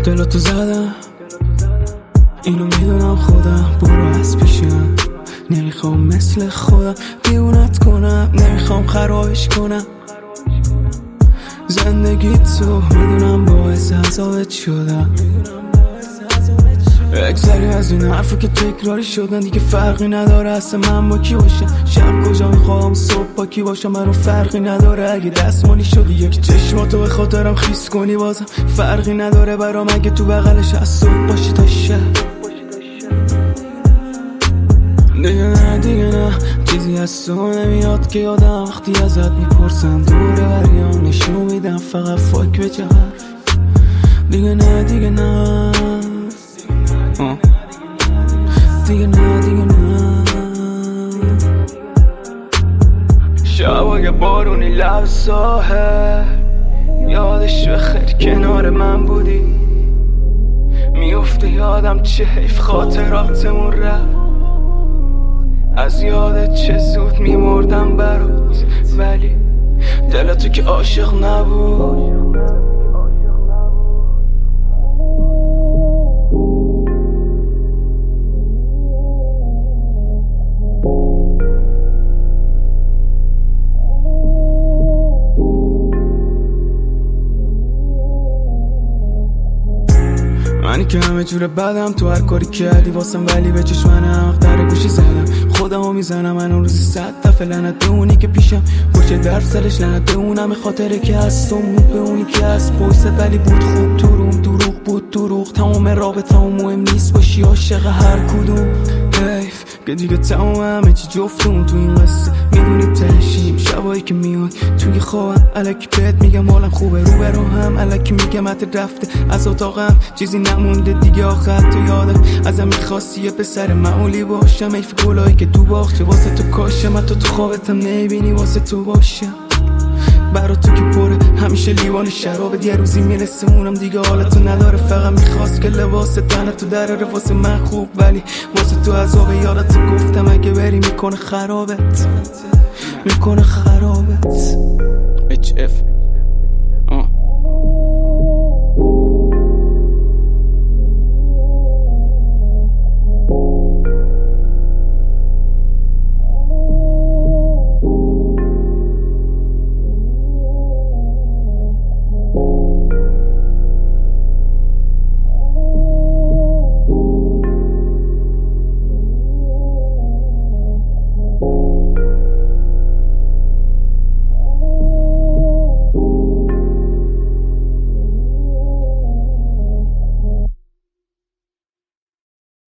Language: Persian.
دلتو زدم اینو میدونم خودم، برو از پیشم. نمیخوام مثل خودم دیونت کنم، نمیخوام خرابش کنم زندگی تو، میدونم باعث عذابت شدم. اکثری از این حرفا که تکراری شدن دیگه فرقی نداره اصلا من با کی باشم، شب کجا میخوام صبح با کی باشم، منو فرقی نداره اگه دستمالی شدی یک چشماتو به خاطرم خیس کنی بازم فرقی نداره برام اگه تو بغلش از صبح باشی تا شب. دیگه نه چیزی از تو نمیاد که یادم وقتی ازت میپرسم دوره بریام نشون میدم فقط فاک به چه حرف. دیگه نه دیگه نه شبای بارونی لب ساحل یادش بخیر کنار من بودی، میفته یادم چه حیف خاطراتمون رفت، از یادت چه زود میمردم برات ولی دلتو که عاشق نبود. منی که همه جور بدم تو هر کاری کردی واسم ولی به چشمن حق در گوشی زدم خودمو میزنم من اون روزی 100 دفعه لعنت به اونی که پیشم پشت درف سرش لعنت به اونم خاطره که از تو مود به اونی که از پشت ولی بود خوب تو روم دروغ بود دروغ تمام رابطه هم مهم نیست باشی عاشق هر کدوم حیف که دیگه تمام همه چی جفتمون تو این قصه میدونی تهشیم شبایی که میای توی خوابم الکی بهت میگم حالم خوبه رو برو هم الکی میگم حتی رفته از اتاقم چیزی نمونده دیگه آخر تو یادم ازم میخواستی یه پسر معمولی باشم حیف گلایی که تو باغچه واسه تو کاشم حتی تو خوابتم نمیبینی واسه تو باشم برا تو که پره همیشه لیوان شرابت یه روزی میرسه اونم دیگه حالتو نداره فقط میخواست که لباس تنه تو دراره واسه من خوب ولی واسه تو عذاب یادت گفتم اگه بری میکنه خرابت HF